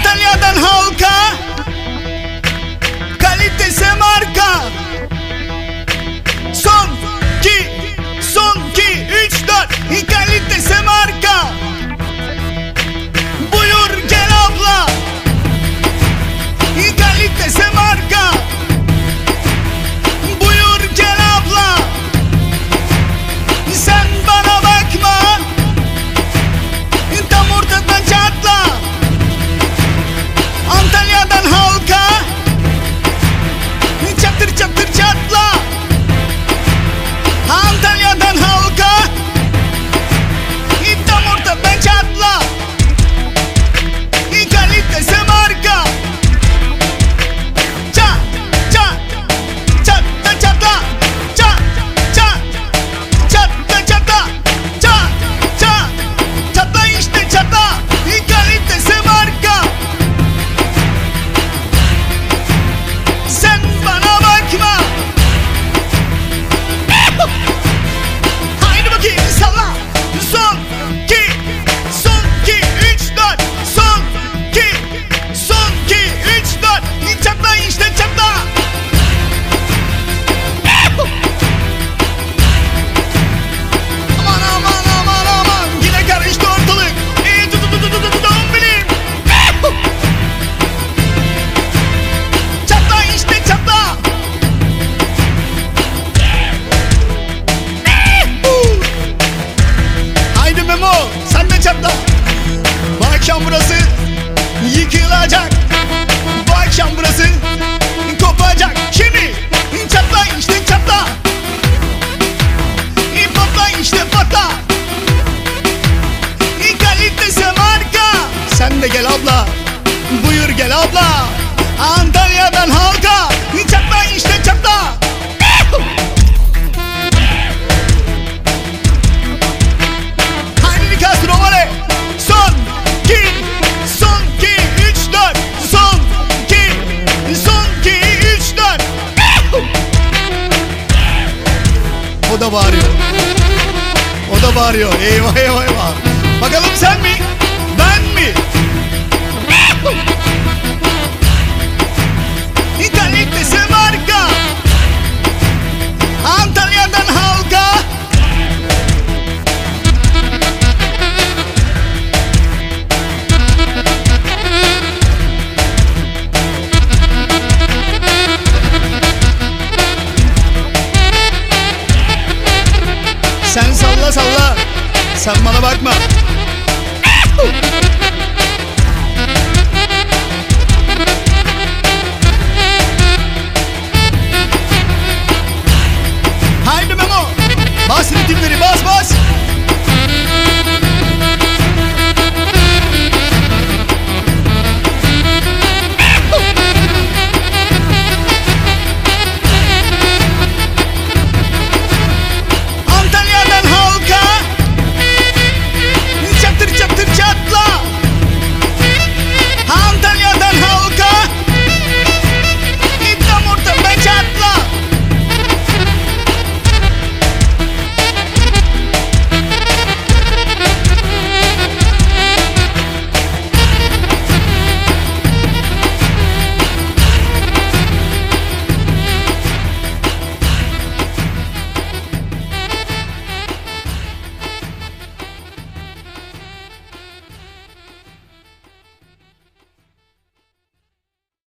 Antalya'dan halka, kalitesi marka. Son ki 3 4 kalitesi marka. Buyur gel abla, kalitesi marka. Buyur gel abla, sen bana bakma, tam ortadan çatla. Antalya'dan halka, çatır çatır çatla. Antalya'dan halka, tam ortadan çatla. Kalitesi marka. Çat çat çatla çatla. Çat çat çatla çatla. Çat çat çatla işte çatla. Kalitesi marka. Sen bana bakma. Haydi bakayım salla. Son ki 3 4. Son ki 3 4. Çatla işte çatla. Aman aman aman aman, yine karıştı ortalık. Bileyim. Çatla işte çatla. Haydi Memo, sen de çatla. Bu akşam burası yıkılacak. Bu akşam burası kopacak. Şimdi çatla işte çatla. Patla işte patla. Kalitesi marka. Sen de gel abla, buyur gel abla. Antalya'dan halka, çatla işte çatla. Haydi Castro vale. Son ki 3 4. Son ki 3 4. O da bağırıyor. Eyvah eyvah.